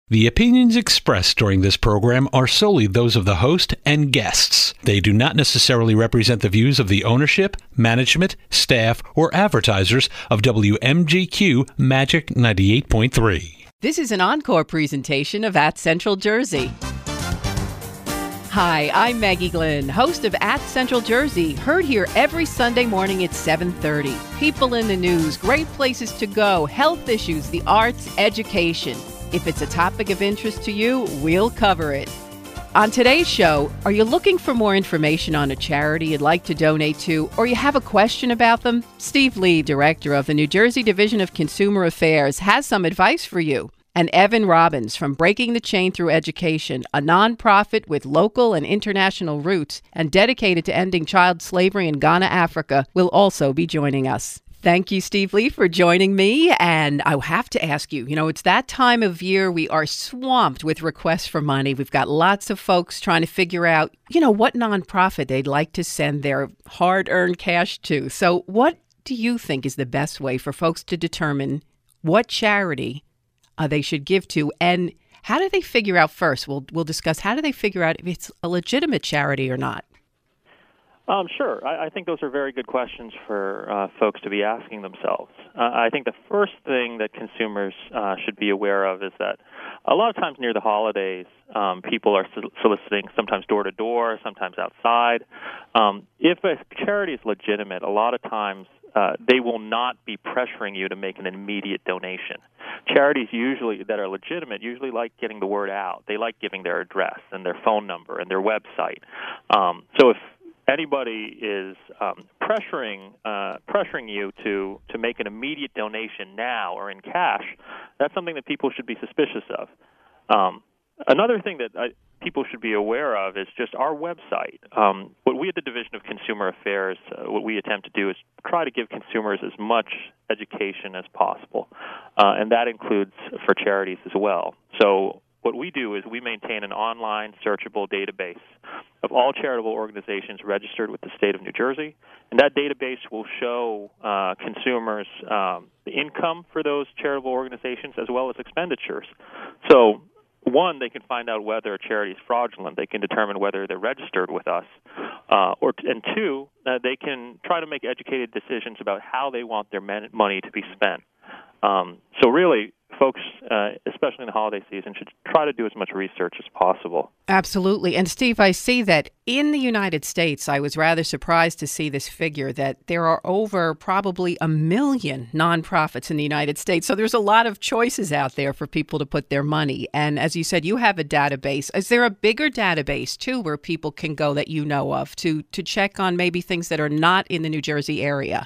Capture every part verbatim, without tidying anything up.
The opinions expressed during this program are solely those of the host and guests. They do not necessarily represent the views of the ownership, management, staff, or advertisers of W M G Q Magic ninety-eight point three. This is an encore presentation of At Central Jersey. Hi, I'm Maggie Glenn, host of At Central Jersey, heard here every Sunday morning at seven thirty. People in the news, great places to go, health issues, the arts, education. If it's a topic of interest to you, we'll cover it. On today's show, are you looking for more information on a charity you'd like to donate to, or you have a question about them? Steve Lee, director of the New Jersey Division of Consumer Affairs, has some advice for you. And Evan Robbins from Breaking the Chain Through Education, a nonprofit with local and international roots and dedicated to ending child slavery in Ghana, Africa, will also be joining us. Thank you, Steve Lee, for joining me. And I have to ask you, you know, it's that time of year we are swamped with requests for money. We've got lots of folks trying to figure out, you know, what nonprofit they'd like to send their hard-earned cash to. So what do you think is the best way for folks to determine what charity uh, they should give to? And how do they figure out first? We'll, we'll discuss how do they figure out if it's a legitimate charity or not? Um, sure. I, I think those are very good questions for uh, folks to be asking themselves. Uh, I think the first thing that consumers uh, should be aware of is that a lot of times near the holidays, um, people are soliciting sometimes door-to-door, sometimes outside. Um, if a charity is legitimate, a lot of times uh, they will not be pressuring you to make an immediate donation. Charities usually that are legitimate usually like getting the word out. They like giving their address and their phone number and their website. Um, so if anybody is um, pressuring uh, pressuring you to, to make an immediate donation now or in cash, that's something that people should be suspicious of. Um, another thing that I, people should be aware of is just our website. Um, what we at the Division of Consumer Affairs, uh, what we attempt to do is try to give consumers as much education as possible, uh, and that includes for charities as well. So what we do is we maintain an online searchable database of all charitable organizations registered with the state of New Jersey, and that database will show uh, consumers um, the income for those charitable organizations as well as expenditures. So, one, they can find out whether a charity is fraudulent. They can determine whether they're registered with us. Uh, or And two, uh, they can try to make educated decisions about how they want their money to be spent. Um, so really, folks, uh, especially in the holiday season, should try to do as much research as possible. Absolutely. And Steve, I see that in the United States, I was rather surprised to see this figure that there are over probably a million nonprofits in the United States. So there's a lot of choices out there for people to put their money. And as you said, you have a database. Is there a bigger database, too, where people can go that you know of to, to check on maybe things that are not in the New Jersey area?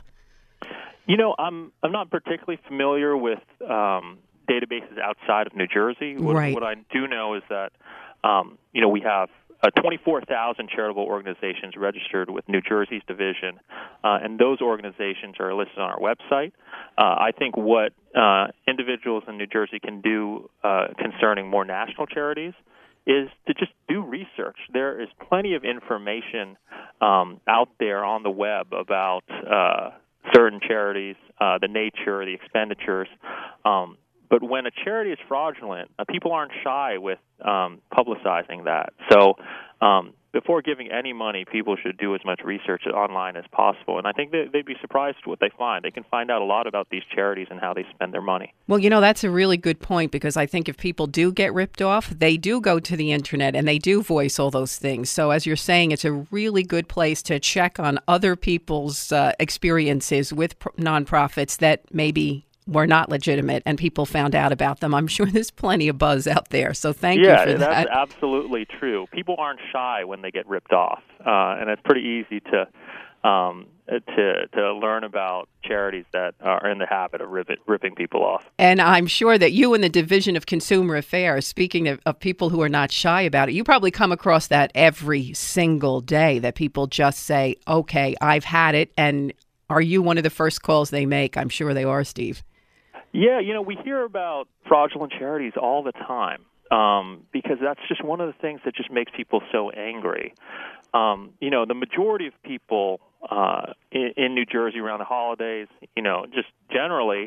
You know, I'm I'm not particularly familiar with um, databases outside of New Jersey. What, right. what I do know is that, um, you know, we have uh, twenty-four thousand charitable organizations registered with New Jersey's division, uh, and those organizations are listed on our website. Uh, I think what uh, individuals in New Jersey can do uh, concerning more national charities is to just do research. There is plenty of information um, out there on the web about uh certain charities, uh, the nature, the expenditures. Um, but when a charity is fraudulent, uh, people aren't shy with um, publicizing that. So um, before giving any money, people should do as much research online as possible. And I think they, they'd be surprised what they find. They can find out a lot about these charities and how they spend their money. Well, you know, that's a really good point, because I think if people do get ripped off, they do go to the internet and they do voice all those things. So as you're saying, it's a really good place to check on other people's uh, experiences with pr- nonprofits that maybe were not legitimate and people found out about them. I'm sure there's plenty of buzz out there. So thank yeah, you for that. Yeah, that's absolutely true. People aren't shy when they get ripped off, uh, and it's pretty easy to um, to to learn about charities that are in the habit of rip, ripping people off. And I'm sure that you in the Division of Consumer Affairs, speaking of, of people who are not shy about it, you probably come across that every single day, that people just say, okay, I've had it. And are you one of the first calls they make? I'm sure they are, Steve. Yeah, you know, we hear about fraudulent charities all the time um, because that's just one of the things that just makes people so angry. Um, you know, the majority of people uh, in, in New Jersey around the holidays, you know, just generally,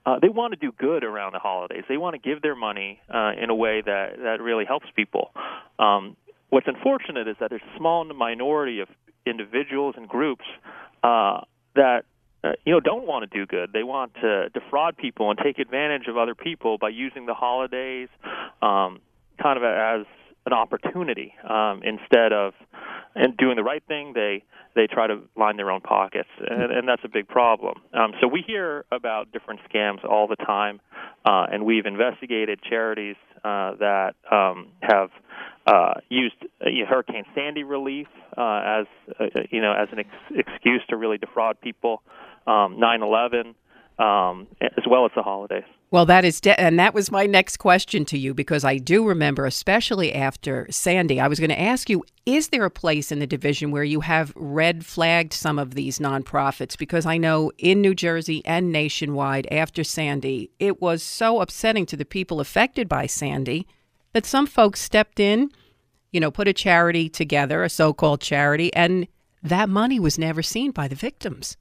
uh, they want to do good around the holidays. They want to give their money uh, in a way that, that really helps people. Um, what's unfortunate is that there's a small minority of individuals and groups uh, that uh, you know don't want to do good. They want to defraud people and take advantage of other people by using the holidays um, kind of as an opportunity um, instead of and doing the right thing. They they try to line their own pockets, and, and that's a big problem. Um, so we hear about different scams all the time, uh, and we've investigated charities uh, that um, have uh, used uh, Hurricane Sandy relief uh, as uh, you know as an ex- excuse to really defraud people, um, nine eleven, um, as well as the holidays. Well, that is, de- and that was my next question to you, because I do remember, especially after Sandy, I was going to ask you, is there a place in the division where you have red flagged some of these nonprofits? Because I know in New Jersey and nationwide after Sandy, it was so upsetting to the people affected by Sandy that some folks stepped in, you know, put a charity together, a so-called charity, and that money was never seen by the victims.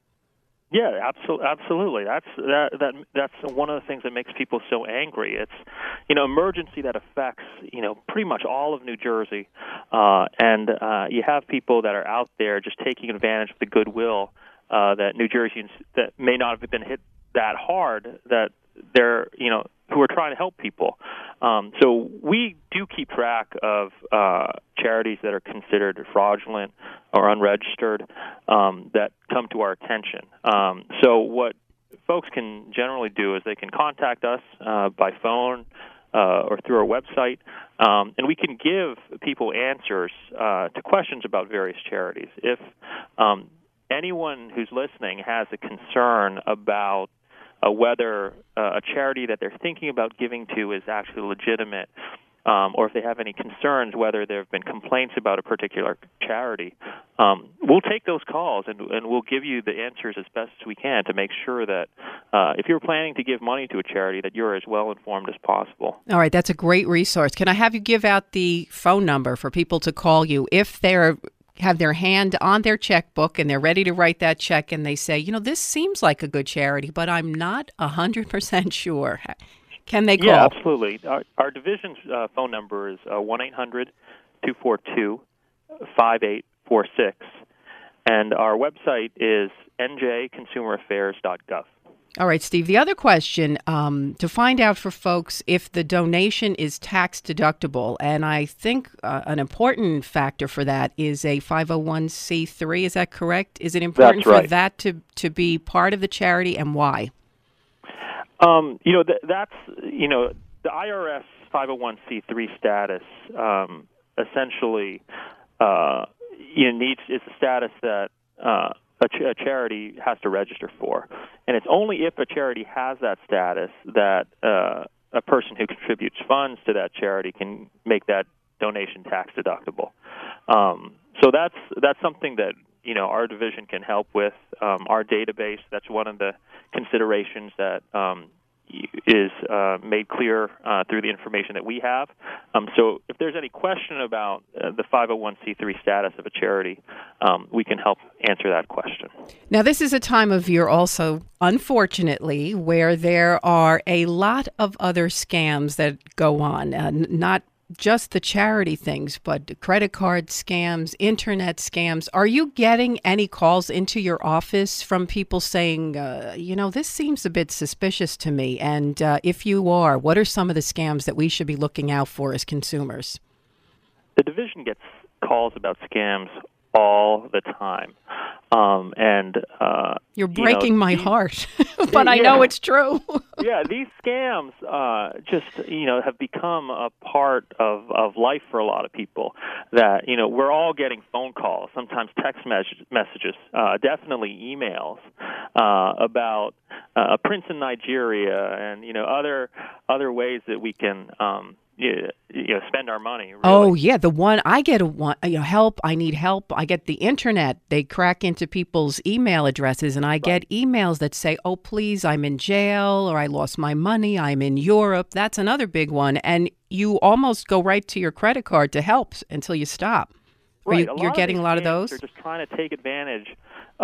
Yeah, absolutely. Absolutely. That's that, that. That's one of the things that makes people so angry. It's, you know, emergency that affects, you know, pretty much all of New Jersey, uh, and uh, you have people that are out there just taking advantage of the goodwill uh, that New Jerseyans that may not have been hit that hard that they're, you know, who are trying to help people. Um, so we do keep track of uh, charities that are considered fraudulent or unregistered um, that come to our attention. Um, so what folks can generally do is they can contact us uh, by phone uh, or through our website, um, and we can give people answers uh, to questions about various charities. If um, anyone who's listening has a concern about Uh, whether uh, a charity that they're thinking about giving to is actually legitimate, um, or if they have any concerns whether there have been complaints about a particular charity, um, we'll take those calls and, and we'll give you the answers as best as we can to make sure that uh, if you're planning to give money to a charity, that you're as well informed as possible. All right, that's a great resource. Can I have you give out the phone number for people to call you if they're have their hand on their checkbook and they're ready to write that check and they say, you know, this seems like a good charity, but I'm not one hundred percent sure. Can they call? Yeah, absolutely. Our, our division's uh, phone number is uh, one eight hundred two four two five eight four six, and our website is n j consumer affairs dot gov. All right, Steve, the other question, um, to find out for folks if the donation is tax deductible, and I think uh, an important factor for that is a five oh one c three, is that correct? Is it important That's right. for that to, to be part of the charity, and why? Um, you know, th- that's, you know, the I R S five oh one c three status um, essentially uh, you know, needs, it's a status that uh, A, ch- a charity has to register for. And it's only if a charity has that status that uh, a person who contributes funds to that charity can make that donation tax deductible. Um, so that's that's something that, you know, our division can help with. Um, our database, that's one of the considerations that um, is uh, made clear uh, through the information that we have. Um, so if there's any question about uh, the five oh one c three status of a charity, um, we can help answer that question. Now, this is a time of year also, unfortunately, where there are a lot of other scams that go on, uh, n- not just the charity things, but credit card scams, internet scams. Are you getting any calls into your office from people saying, uh, you know, this seems a bit suspicious to me? And uh, if you are, what are some of the scams that we should be looking out for as consumers? The division gets calls about scams all the time. Um, and uh, You're breaking you know, my these, heart, but yeah, I know it's true. yeah, these scams uh, just, you know, have become a part of, of life for a lot of people. That, you know, we're all getting phone calls, sometimes text mes- messages, uh, definitely emails uh, about uh, a prince in Nigeria and, you know, other other ways that we can um, you know, spend our money. Really. Oh, yeah. The one I get, a one, you know, help. I need help. I get the internet. They crack into people's email addresses, and I Right. get emails that say, oh, please, I'm in jail, or I lost my money. I'm in Europe. That's another big one. And you almost go right to your credit card to help until you stop. Are Right. you, a you're lot getting of a lot of scams those? They're just trying to take advantage of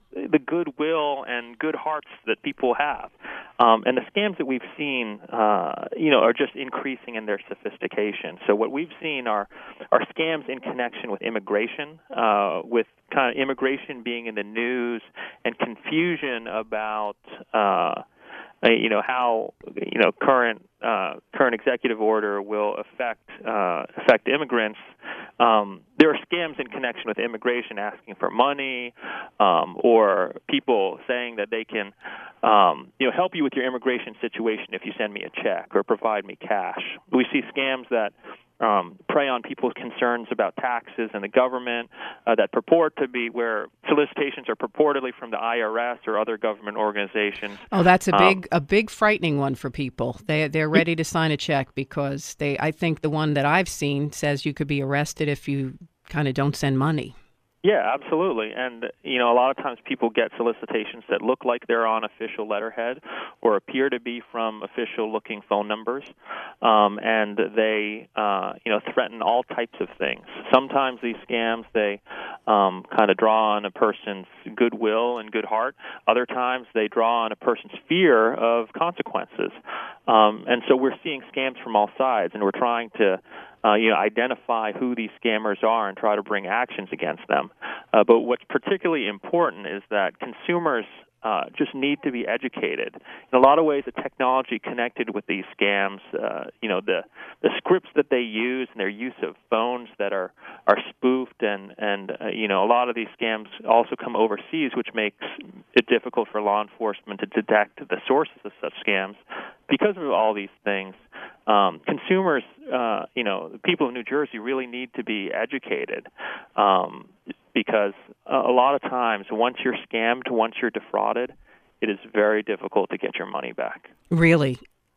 the goodwill and good hearts that people have. Um, and the scams that we've seen, uh, you know, are just increasing in their sophistication. So what we've seen are are scams in connection with immigration, uh, with kind of immigration being in the news, and confusion about, uh, you know, how you know current uh, current executive order will affect uh, affect immigrants. Um, there are scams in connection with immigration, asking for money, um, or people saying that they can, um, you know, help you with your immigration situation if you send me a check or provide me cash. We see scams that um, prey on people's concerns about taxes and the government, uh, that purport to be where solicitations are purportedly from the I R S or other government organizations. Oh, that's a big, um, a big frightening one for people. They they're ready to sign a check because they. I think the one that I've seen says you could be arrested if you kind of don't send money. Yeah, absolutely. And, you know, a lot of times people get solicitations that look like they're on official letterhead or appear to be from official-looking phone numbers, um, and they, uh, you know, threaten all types of things. Sometimes these scams, they um, kind of draw on a person's goodwill and good heart. Other times they draw on a person's fear of consequences. Um, and so we're seeing scams from all sides, and we're trying to Uh, you know, identify who these scammers are and try to bring actions against them. Uh, but what's particularly important is that consumers uh, just need to be educated. In a lot of ways, the technology connected with these scams, uh, you know, the the scripts that they use and their use of phones that are are spoofed, and and uh, you know, a lot of these scams also come overseas, which makes it difficult for law enforcement to detect the sources of such scams. Because of all these things, um, consumers, uh, you know, the people of New Jersey really need to be educated, um, because a lot of times, once you're scammed, once you're defrauded, it is very difficult to get your money back. Really?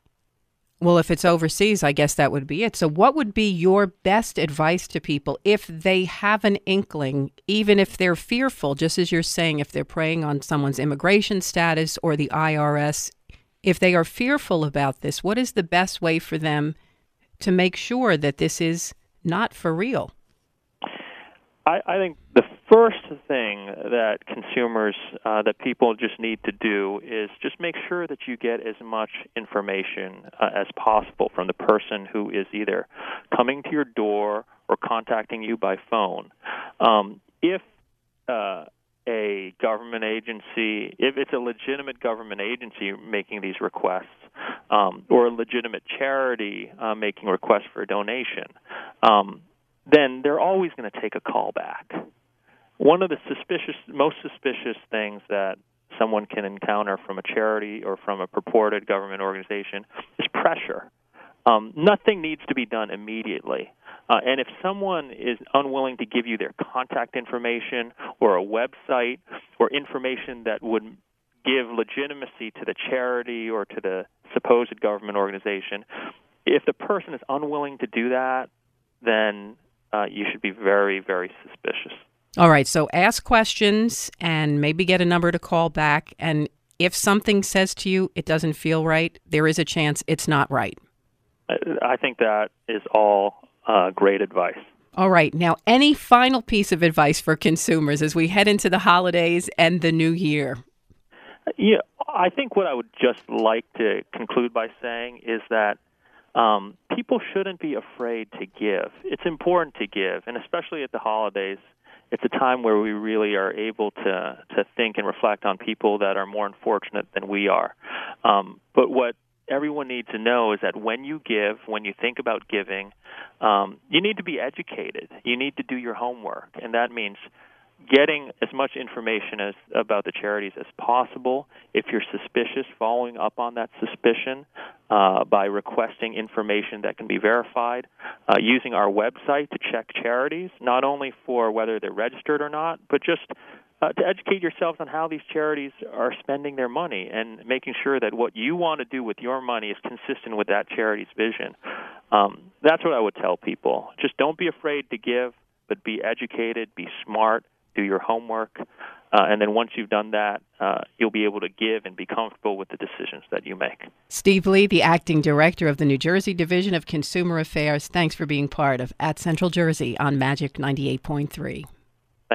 Well, if it's overseas, I guess that would be it. So what would be your best advice to people if they have an inkling, even if they're fearful, just as you're saying, if they're preying on someone's immigration status or the I R S, if they are fearful about this, what is the best way for them to make sure that this is not for real? I, I think the first thing that consumers, uh, that people just need to do is just make sure that you get as much information uh, as possible from the person who is either coming to your door or contacting you by phone. Um, if uh, a government agency, if it's a legitimate government agency making these requests, um, or a legitimate charity uh, making requests for a donation, um, then they're always going to take a call back. One of the suspicious, most suspicious things that someone can encounter from a charity or from a purported government organization is pressure. Um, nothing needs to be done immediately. Uh, and if someone is unwilling to give you their contact information or a website or information that would give legitimacy to the charity or to the supposed government organization, if the person is unwilling to do that, then uh, you should be very, very suspicious. All right, so ask questions and maybe get a number to call back. And if something says to you it doesn't feel right, there is a chance it's not right. I think that is all uh, great advice. All right. Now, any final piece of advice for consumers as we head into the holidays and the new year? Yeah, I think what I would just like to conclude by saying is that um, people shouldn't be afraid to give. It's important to give, and especially at the holidays, it's a time where we really are able to, to think and reflect on people that are more unfortunate than we are. Um, but what everyone needs to know is that when you give, when you think about giving, um, you need to be educated. You need to do your homework, and that means getting as much information as about the charities as possible. If you're suspicious, following up on that suspicion uh, by requesting information that can be verified, uh, using our website to check charities, not only for whether they're registered or not, but just uh, to educate yourselves on how these charities are spending their money and making sure that what you want to do with your money is consistent with that charity's vision. Um, that's what I would tell people. Just don't be afraid to give, but be educated, be smart, do your homework, uh, and then once you've done that, uh, you'll be able to give and be comfortable with the decisions that you make. Steve Lee, the acting director of the New Jersey Division of Consumer Affairs, thanks for being part of At Central Jersey on Magic ninety-eight point three. Thank you.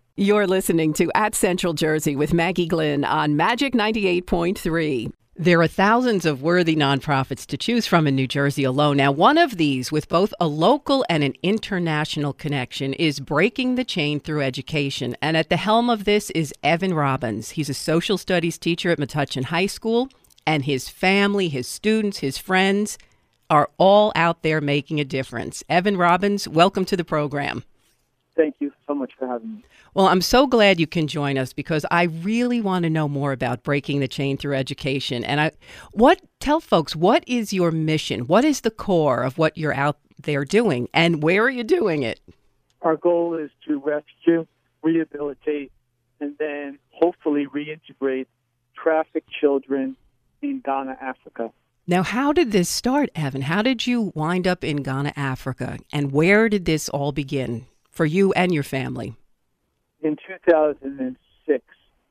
You're listening to At Central Jersey with Maggie Glynn on Magic ninety-eight point three. There are thousands of worthy nonprofits to choose from in New Jersey alone. Now, one of these, with both a local and an international connection, is Breaking the Chain Through Education. And at the helm of this is Evan Robbins. He's a social studies teacher at Metuchen High School, and his family, his students, his friends are all out there making a difference. Evan Robbins, welcome to the program. Thank you so much for having me. Well, I'm so glad you can join us because I really want to know more about Breaking the Chain Through Education. And I, what tell folks, what is your mission? What is the core of what you're out there doing, and where are you doing it? Our goal is to rescue, rehabilitate, and then hopefully reintegrate trafficked children in Ghana, Africa. Now, how did this start, Evan? How did you wind up in Ghana, Africa? And where did this all begin for you and your family? In two thousand six,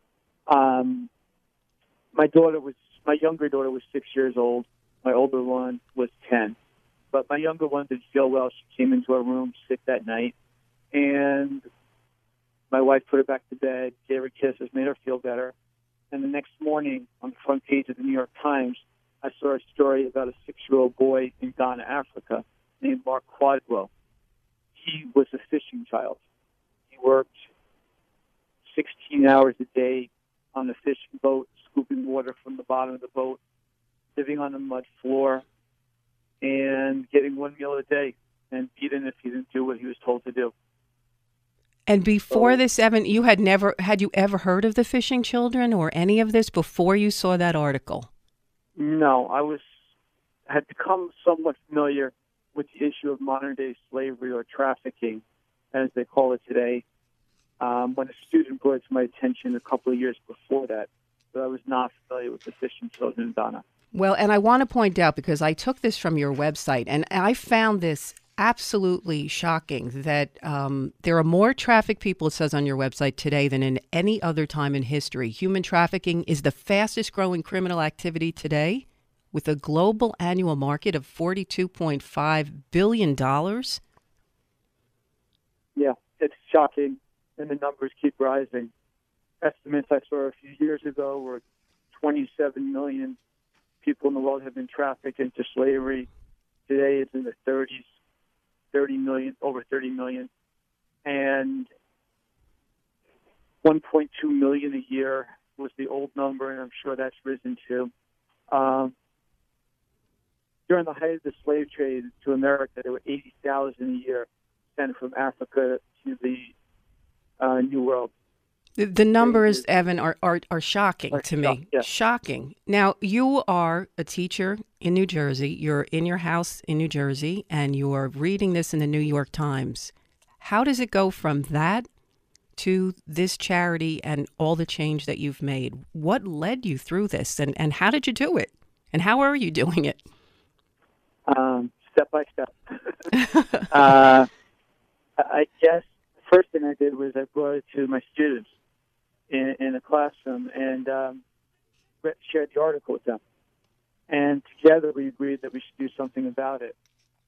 um, my daughter was, my younger daughter was six years old. My older one was ten. But my younger one didn't feel well. She came into our room sick that night. And my wife put her back to bed, gave her kisses, made her feel better. And the next morning, on the front page of the New York Times, I saw a story about a six-year-old boy in Ghana, Africa, named Mark Quadwell. He was a fishing child. He worked sixteen hours a day on the fishing boat, scooping water from the bottom of the boat, living on the mud floor, and getting one meal a day, and beaten if he didn't do what he was told to do. And before So, this, Evan, you had never, had you ever heard of the Fishing Children or any of this before you saw that article? No, I was had become somewhat familiar with the issue of modern-day slavery or trafficking, as they call it today, um, when a student brought it to my attention a couple of years before that. But I was not familiar with the Fishing Children in Ghana. Well, and I want to point out, because I took this from your website, and I found this absolutely shocking, that um, there are more trafficked people, it says on your website, today than in any other time in history. Human trafficking is the fastest growing criminal activity today, with a global annual market of forty-two point five billion dollars. Yeah, it's shocking, and the numbers keep rising. Estimates I saw a few years ago were twenty-seven million people in the world have been trafficked into slavery. Today it's in the thirties, thirty million, over thirty million. And one point two million a year was the old number, and I'm sure that's risen too. Um, during the height of the slave trade to America, there were eighty thousand a year sent from Africa to the uh, New World. The, the numbers, Evan, are, are, are shocking Are to shock- me. yeah. Shocking. Now, you are a teacher in New Jersey. You're in your house in New Jersey, and you're reading this in the New York Times. How does it go from that to this charity and all the change that you've made? What led you through this, and, and how did you do it? And how are you doing it? Um, step by step. uh, I guess the first thing I did was I brought it to my students in, in a classroom and um, re- shared the article with them. And together we agreed that we should do something about it.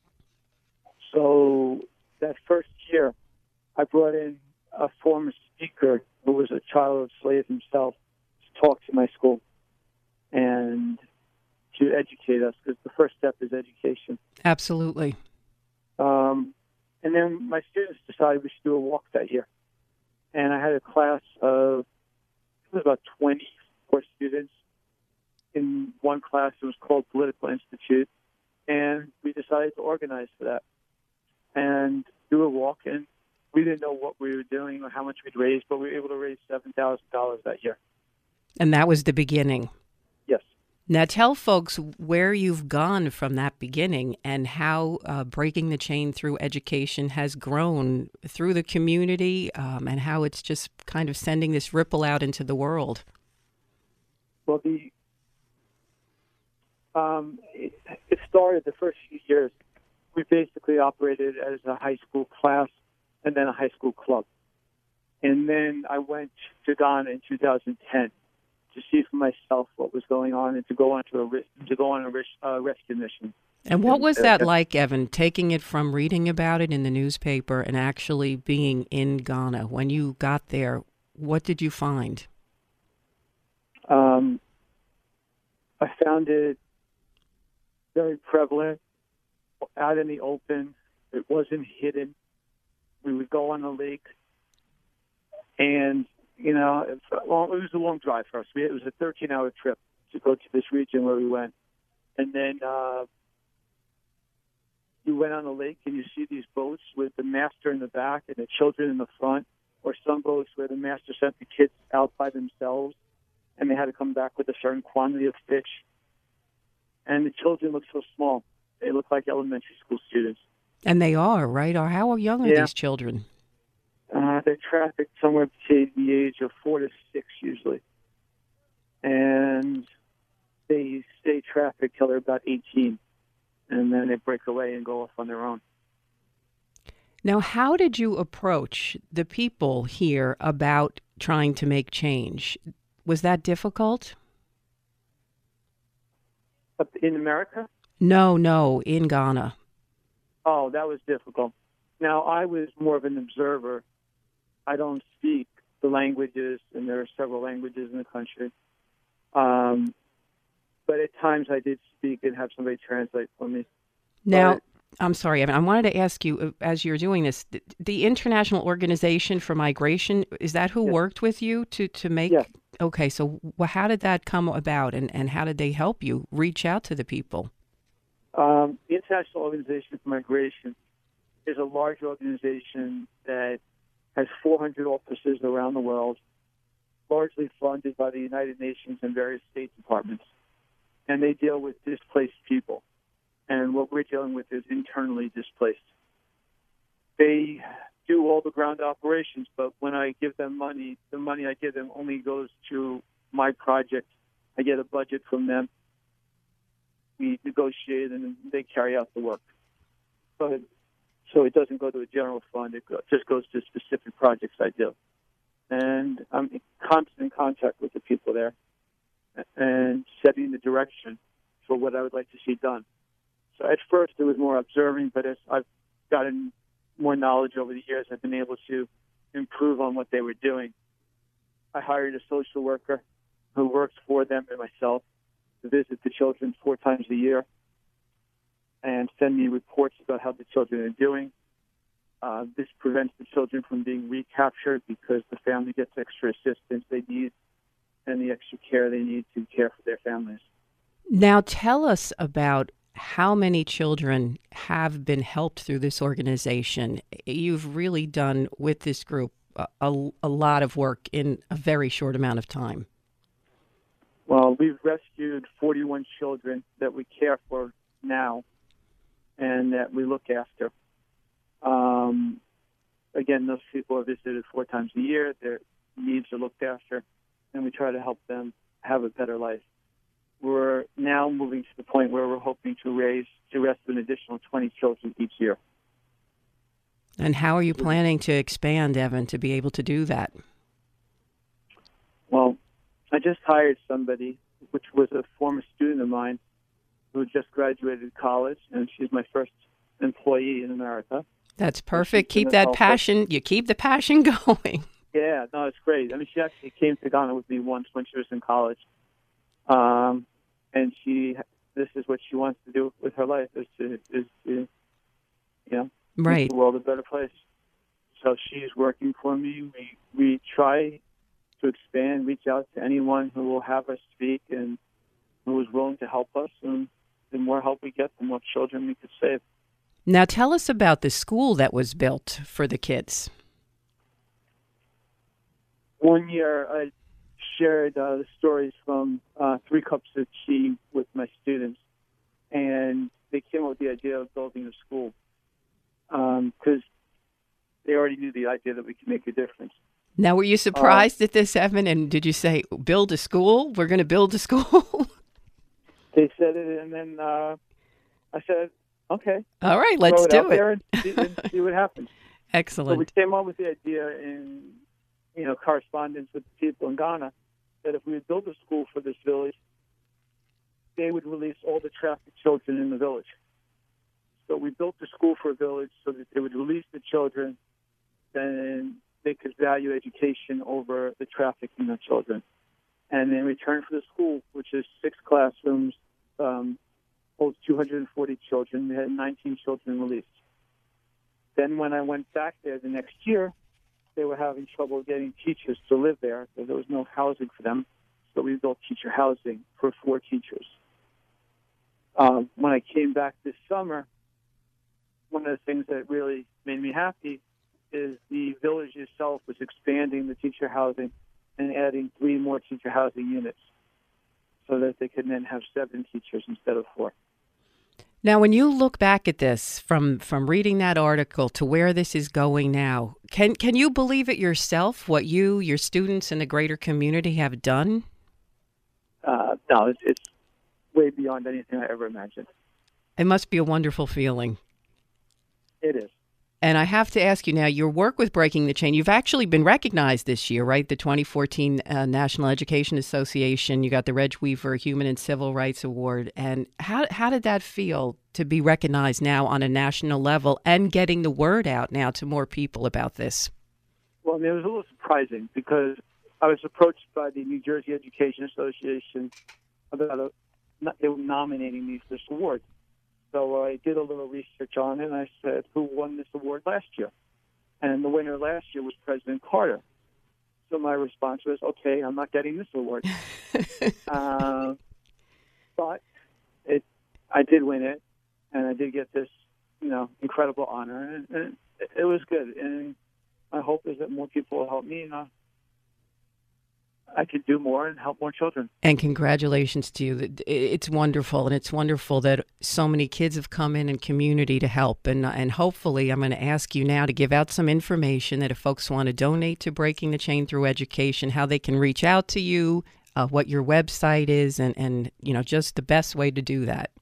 So that first year, I brought in a former speaker who was a child slave himself to talk to my school and to educate us, because the first step is education. Absolutely. Um, and then my students decided we should do a walk that year. And I had a class of, it was about twenty-four students. In one class, it was called Political Institute. And we decided to organize for that and do a walk. And we didn't know what we were doing or how much we'd raise, but we were able to raise seven thousand dollars that year. And that was the beginning. Yes. Now tell folks where you've gone from that beginning and how uh, Breaking the Chain Through Education has grown through the community, um, and how it's just kind of sending this ripple out into the world. Well, the um, it, it started the first few years. We basically operated as a high school class and then a high school club. And then I went to Ghana in two thousand ten to see for myself what was going on and to go on to a ris- to go on a ris- uh, rescue mission. And what was uh, that uh, like, Evan, taking it from reading about it in the newspaper and actually being in Ghana? When you got there, what did you find? Um, I found it very prevalent, out in the open. It wasn't hidden. We would go on the lake, and you know, it, well, it was a long drive for us. We, it was a thirteen-hour trip to go to this region where we went, and then uh, you went on the lake, and you see these boats with the master in the back and the children in the front, or some boats where the master sent the kids out by themselves, and they had to come back with a certain quantity of fish. And the children look so small; they look like elementary school students. And they are, right? Or how young are Yeah. these children? Uh, they're trafficked somewhere between the age of four to six usually. And they stay trafficked till they're about eighteen. And then they break away and go off on their own. Now, how did you approach the people here about trying to make change? Was that difficult? But in America? No, no, in Ghana. Oh, that was difficult. Now, I was more of an observer. I don't speak the languages, and there are several languages in the country. Um, but at times I did speak and have somebody translate for me. Now, But- I'm sorry, Evan, I wanted to ask you, uh, as you're doing this, th- the International Organization for Migration, is that who Yes. worked with you to, to make? Yes. Okay, so wh- how did that come about, and, and how did they help you reach out to the people? Um, the International Organization for Migration is a large organization that has four hundred offices around the world, largely funded by the United Nations and various state departments. And they deal with displaced people. And what we're dealing with is internally displaced. They do all the ground operations, but when I give them money, the money I give them only goes to my project. I get a budget from them. We negotiate, and they carry out the work. But so it doesn't go to a general fund. It go, just goes to specific projects I do. And I'm in constant contact with the people there and setting the direction for what I would like to see done. So at first it was more observing, but as I've gotten more knowledge over the years, I've been able to improve on what they were doing. I hired a social worker who works for them and myself to visit the children four times a year and send me reports about how the children are doing. Uh, this prevents the children from being recaptured because the family gets extra assistance they need and the extra care they need to care for their families. Now, tell us about how many children have been helped through this organization. You've really done with this group a, a, a lot of work in a very short amount of time. Well, we've rescued forty-one children that we care for now and that we look after. Um, again, those people are visited four times a year. Their needs are looked after, and we try to help them have a better life. We're now moving to the point where we're hoping to raise to rescue an additional twenty children each year. And how are you planning to expand, Evan, to be able to do that? Well, I just hired somebody, which was a former student of mine who just graduated college, and she's my first employee in America. That's perfect. she's Keep gonna that help us. passion. You keep the passion going. Yeah, no, it's great. I mean, she actually came to Ghana with me once when she was in college. Um, and she, this is what she wants to do with her life, is to, is to you know, Right. make the world a better place. So she's working for me. We, we try to expand, reach out to anyone who will have us speak and who is willing to help us. And the more help we get, the more children we could save. Now, tell us about the school that was built for the kids. One year, I shared uh, the stories from uh, Three Cups of Tea with my students, and they came up with the idea of building a school because um, they already knew the idea that we could make a difference. Now, were you surprised at this, Evan? And did you say, build a school? We're going to build a school? They said it, and then uh, I said, okay. All right, let's throw it do out it. there and see, and see what happens. So we Excellent. came up with the idea in, you know, correspondence with the people in Ghana that if we would build a school for this village, they would release all the trafficked children in the village. So we built the school for a village so that they would release the children, and they could value education over the trafficking of children. And in return for the school, which is six classrooms, um, holds two hundred forty children, we had nineteen children released. Then when I went back there the next year, they were having trouble getting teachers to live there because there was no housing for them. So we built teacher housing for four teachers. Um, when I came back this summer, one of the things that really made me happy is the village itself was expanding the teacher housing and adding three more teacher housing units so that they could then have seven teachers instead of four. Now, when you look back at this, from, from reading that article to where this is going now, can can you believe it yourself, what you, your students, and the greater community have done? Uh, no, it's, it's way beyond anything I ever imagined. It must be a wonderful feeling. It is. And I have to ask you now, your work with Breaking the Chain, you've actually been recognized this year, right? The twenty fourteen uh, National Education Association, you got the Reg Weaver Human and Civil Rights Award. And how how did that feel to be recognized now on a national level and getting the word out now to more people about this? Well, I mean, it was a little surprising because I was approached by the New Jersey Education Association about a, they were nominating me for this award. So I did a little research on it, and I said, who won this award last year? And the winner last year was President Carter. So my response was, okay, I'm not getting this award. uh, but it, I did win it, and I did get this, you know, incredible honor, and, and it, it was good. And my hope is that more people will help me, and uh, I could do more and help more children. And congratulations to you. It's wonderful, and it's wonderful that so many kids have come in and community to help. And and hopefully, I'm going to ask you now to give out some information that if folks want to donate to Breaking the Chain through education, how they can reach out to you, uh, what your website is, and, and you know just the best way to do that.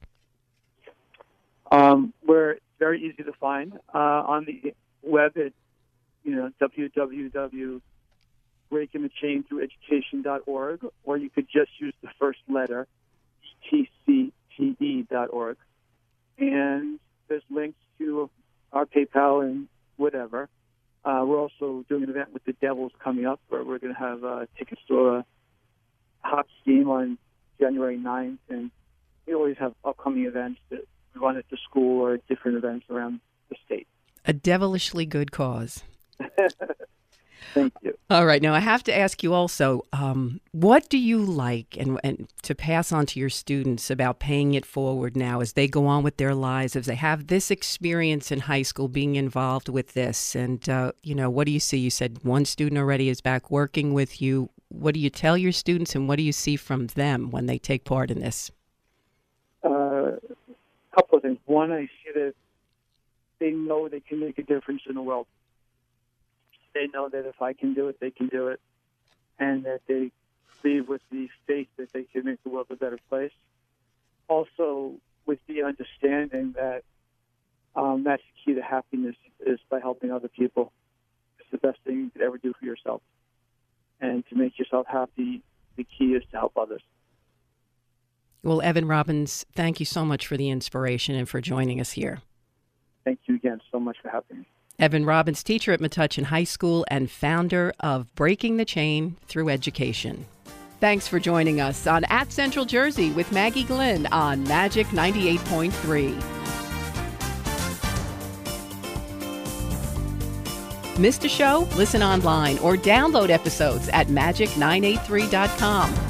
Um, we're very easy to find uh, on the web at you know w w w dot breaking the chain through education dot org, or you could just use the first letter, T C T E dot org. And there's links to our PayPal and whatever. Uh, we're also doing an event with the Devils coming up where we're going to have uh, tickets to a hot steam on January ninth. And we always have upcoming events that we run at the school or different events around the state. A devilishly good cause. Thank you. All right. Now, I have to ask you also, um, what do you like and, and to pass on to your students about paying it forward now as they go on with their lives, as they have this experience in high school being involved with this? And, uh, you know, what do you see? You said one student already is back working with you. What do you tell your students, and what do you see from them when they take part in this? Uh, a couple of things. One, I see that they know they can make a difference in the world. They know that if I can do it, they can do it, and that they leave with the faith that they can make the world a better place. Also, with the understanding that um, that's the key to happiness is by helping other people. It's the best thing you could ever do for yourself. And to make yourself happy, the key is to help others. Well, Evan Robbins, thank you so much for the inspiration and for joining us here. Thank you again so much for having me. Evan Robbins, teacher at Metuchen High School and founder of Breaking the Chain Through Education. Thanks for joining us on At Central Jersey with Maggie Glynn on Magic ninety-eight point three. Missed a show? Listen online or download episodes at magic nine eight three dot com.